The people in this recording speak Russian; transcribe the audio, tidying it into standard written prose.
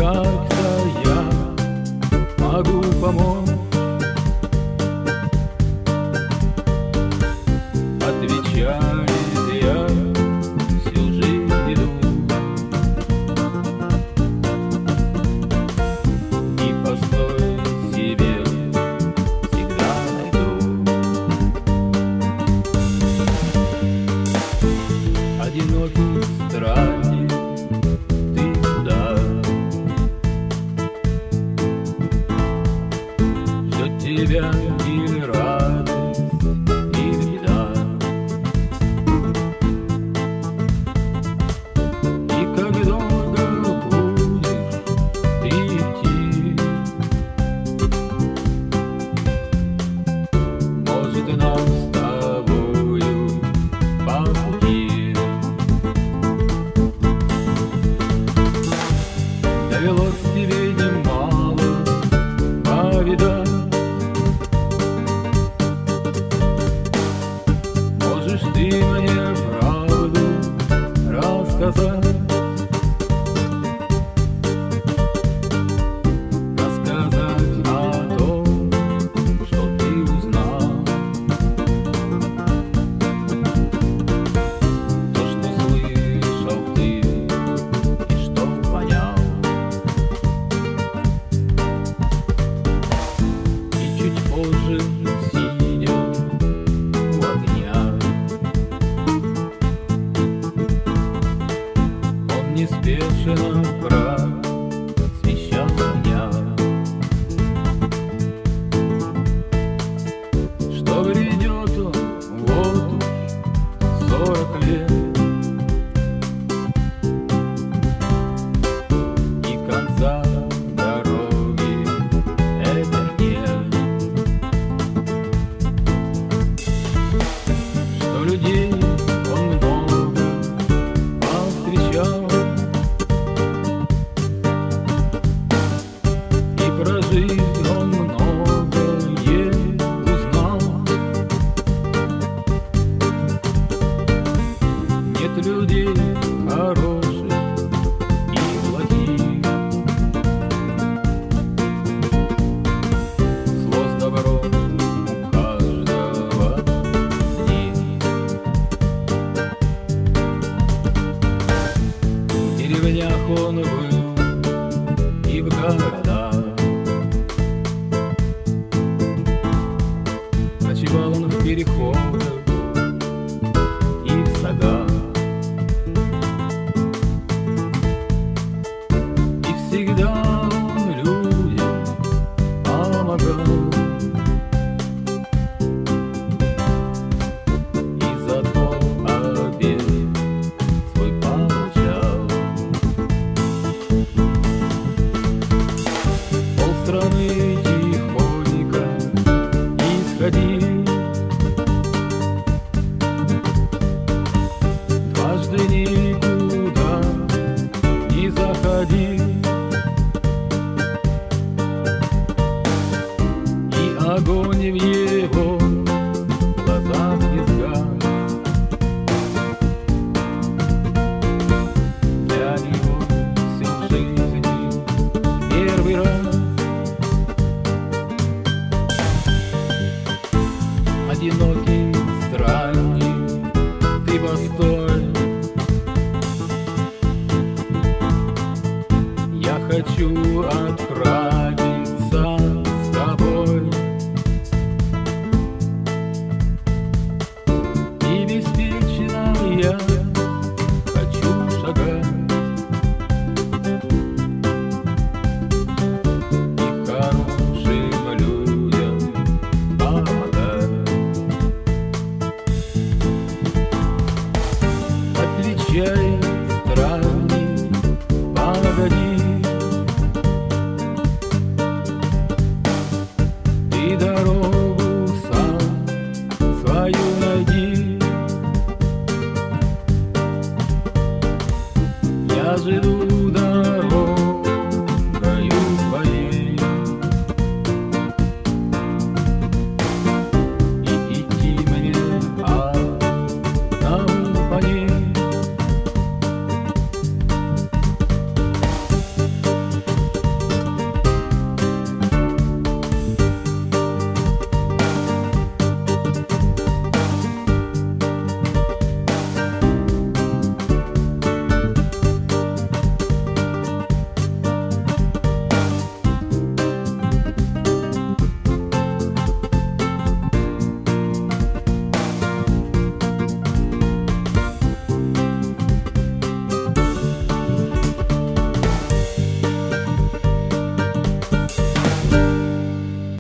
как-то я могу помочь. Отвечает, я всю жизнь иду и постой себе всегда найду. Одинокий странник, ты куда? Ждет тебя или радость, или беда. И как долго будешь ты идти? Может, и нам с тобою по пути. Довелось тебе немало повидать. Можешь ты мне правду рассказать, рассказать о том, что ты узнал, то, что слышал ты и что понял. И чуть позже, сидя у огня, он неспешно просвещал меня, что грядет он вот уж 40 лет, и конца дороги этой нет, что людей он много повстречал и про жизнь он многое узнал. Нет людей хороших и плохих, зло с добром у каждого из них. В деревнях он был и в городах, ночевал он в переходах и в садах, и всегда он людям помогал, и зато обед свой получал. Полстраны тихонько исходил, дважды никуда не заходил, и огонь в его глазах не сгас. Для него всю жизнь первый раз. Одинокий странник, ты постой, я хочу отправиться с тобой и беспечно я хочу шагать и хорошим людям помогать. Отвечай, странник, погоди,